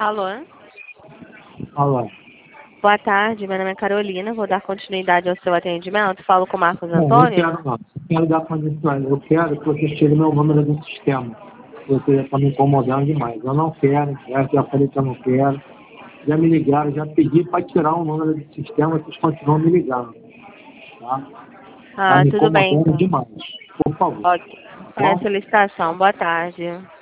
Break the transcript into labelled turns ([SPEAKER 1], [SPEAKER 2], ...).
[SPEAKER 1] Alô?
[SPEAKER 2] Alô.
[SPEAKER 1] Boa tarde, meu nome é Carolina, vou dar continuidade ao seu atendimento. Falo com o Marcos
[SPEAKER 2] Não, não
[SPEAKER 1] Antônio.
[SPEAKER 2] quero não. Quero dar condições. Eu quero que vocês tirem meu número do sistema. Você já está me incomodando demais. Eu não quero, já falei que eu não quero. Já me ligaram, já pedi para tirar o número do sistema, vocês continuam me ligando. Tá? Tá
[SPEAKER 1] Ah,
[SPEAKER 2] me
[SPEAKER 1] tudo bem
[SPEAKER 2] incomodando
[SPEAKER 1] então.
[SPEAKER 2] demais. Por favor.
[SPEAKER 1] Ok.
[SPEAKER 2] Tá
[SPEAKER 1] Para a
[SPEAKER 2] bom?
[SPEAKER 1] solicitação, boa tarde.